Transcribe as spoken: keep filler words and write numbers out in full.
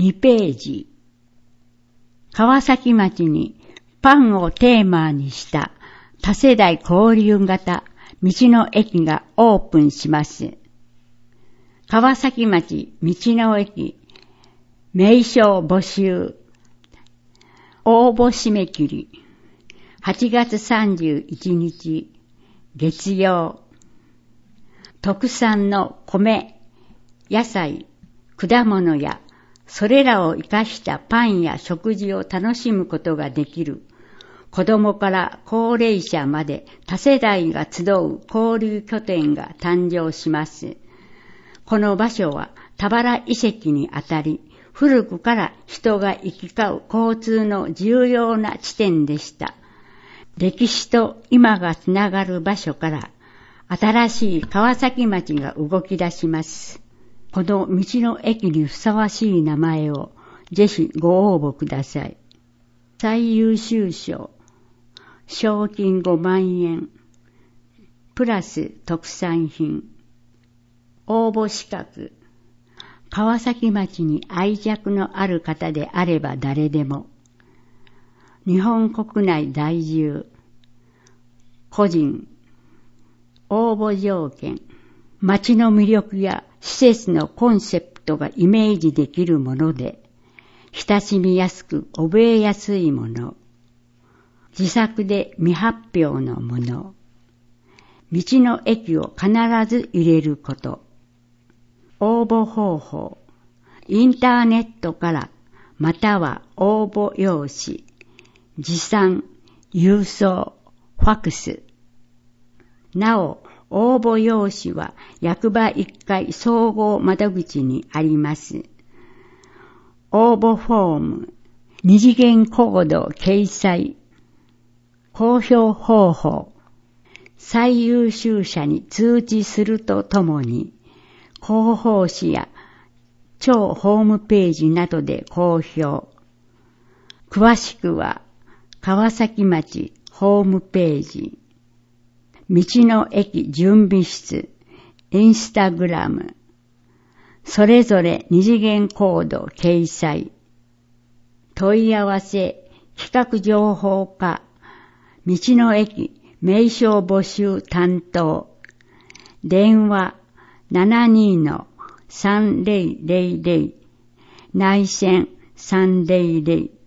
にページ。川崎町にパンをテーマにした多世代交流型道の駅がオープンします。川崎町道の駅名称募集応募締め切りはちがつさんじゅういちにち月曜。特産の米、野菜、果物やそれらを生かしたパンや食事を楽しむことができる子供から高齢者まで多世代が集う交流拠点が誕生します。この場所は田原遺跡にあたり、古くから人が行き交う交通の重要な地点でした。歴史と今がつながる場所から新しい川崎町が動き出します。この道の駅にふさわしい名前をぜひご応募ください。最優秀賞、賞金ごまんえん、プラス特産品。応募資格、川崎町に愛着のある方であれば誰でも、日本国内在住、個人、応募条件、町の魅力や施設のコンセプトがイメージできるもので、親しみやすく覚えやすいもの、自作で未発表のもの、道の駅を必ず入れること、応募方法、インターネットからまたは応募用紙、持参、郵送、ファクス。なお、応募用紙は役場いっかい総合窓口にあります。応募フォーム、二次元コード掲載、公表方法、最優秀者に通知するとともに、広報誌や庁ホームページなどで公表。詳しくは、川崎町ホームページ、道の駅準備室、インスタグラム、それぞれ二次元コード掲載。問い合わせ、企画情報課、道の駅名称募集担当。電話 ななにーのさんぜろぜろぜろ、内線さんぜろぜろ